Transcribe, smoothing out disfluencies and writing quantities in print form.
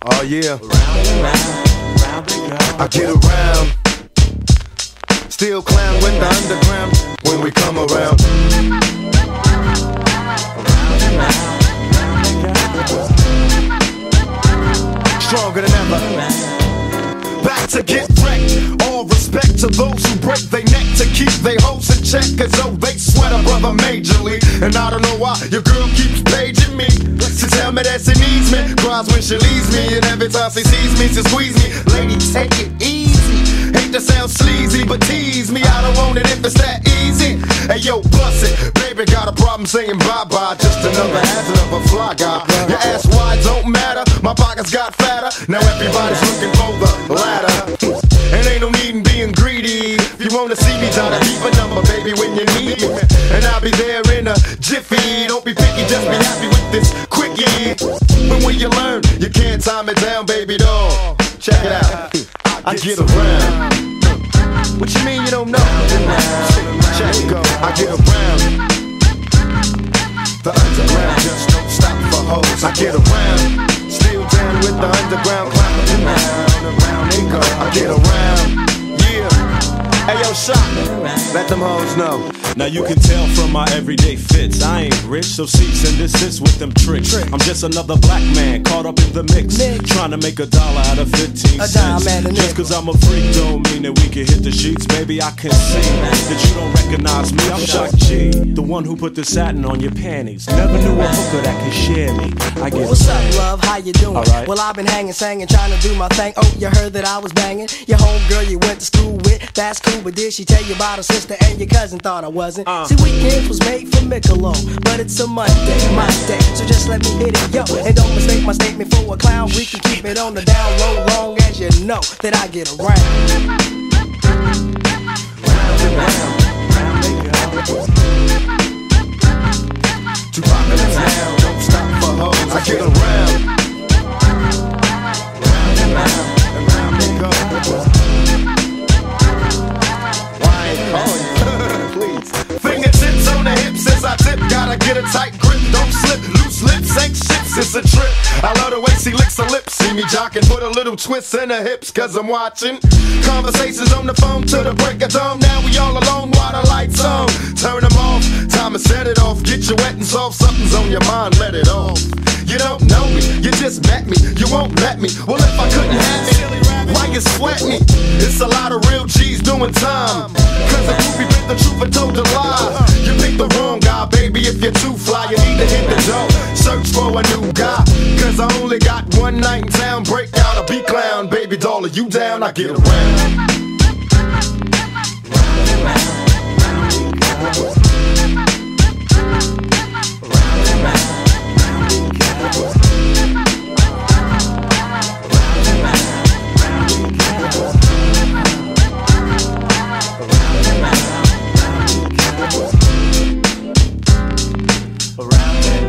Oh yeah. I get around. Still clown with the underground when we come around. Stronger than ever. Back to get wrecked. All respect to those who break their neck to keep their hopes in check, as though they sweat a brother majorly. And I don't know why your girl keeps paging me to tell me that she needs me. Cries when she leaves me, and every time she sees me, she squeeze me. Lady, take it easy. Hate to sound sleazy, but tease me. I don't want it if it's that easy. Hey yo, bust it. Baby got a problem saying bye-bye. Just another hazard of a fly guy. Your ass wide don't matter. My pockets got fatter. Now everybody's looking for the ladder. And ain't no need in being greedy. If you wanna see me, try to keep a number, baby, when you need me. And I'll be there in a jiffy. Don't be picky, just be happy with this quickie. But when you learn, you can't time it down, baby doll. Check it out. I get around. What you mean you don't know? Check it go. I get around. The underground just don't stop for hoes. I get around. Still down with the underground clown. Around they go. I get around. Yeah. Hey yo, shot. Let them hoes know. Now you can tell from my everyday fits, I ain't rich, so cease and desist with them tricks. I'm just another black man caught up in the mix, trying to make $1 out of 15 cents. Just cause I'm a freak don't mean that we can hit the sheets. Baby, I can see that you don't recognize me. I'm Shock G, the one who put the satin on your panties. Never knew a hooker that could share me. I get What's up, love? How you doing? Right. Well, I've been hanging, singing, trying to do my thing. Oh, you heard that I was banging your homegirl you went to school with. That's cool, but did she tell you about her sister and your cousin? Thought I wasn't. See, weekends was made for Michelob, but it's a Monday, my day, so just let me hit it, yo. And don't mistake my statement for a clown. We can keep it on the down low, long as you know that I get around. Round and round, round they go. Too popular now, don't stop for hoes. I get around. Round and round they go. Why ain't calling you? Please. Fingertips on the hips as I tip. Gotta get a tight grip, don't slip. Loose lips ain't ships, it's a trip. I love the way she licks her lips. See me jocking, put a little twist in her hips, cause I'm watching. Conversations on the phone till the break of dawn. Now we all alone while the lights on. Turn them off, time to set it off. Get you wet and soft, something's on your mind, let it off. You don't know me, you just met me, you won't let me. Well, if I couldn't have it, why you sweat me? It's a lot of real G's doing time. Cause a groupie bit the truth and told a lie. You picked the wrong guy, baby, if you're too fly. You need to hit the door, search for a new guy. Cause I only got one night in town. Break out a B-clown, baby doll, are you down? I get around. around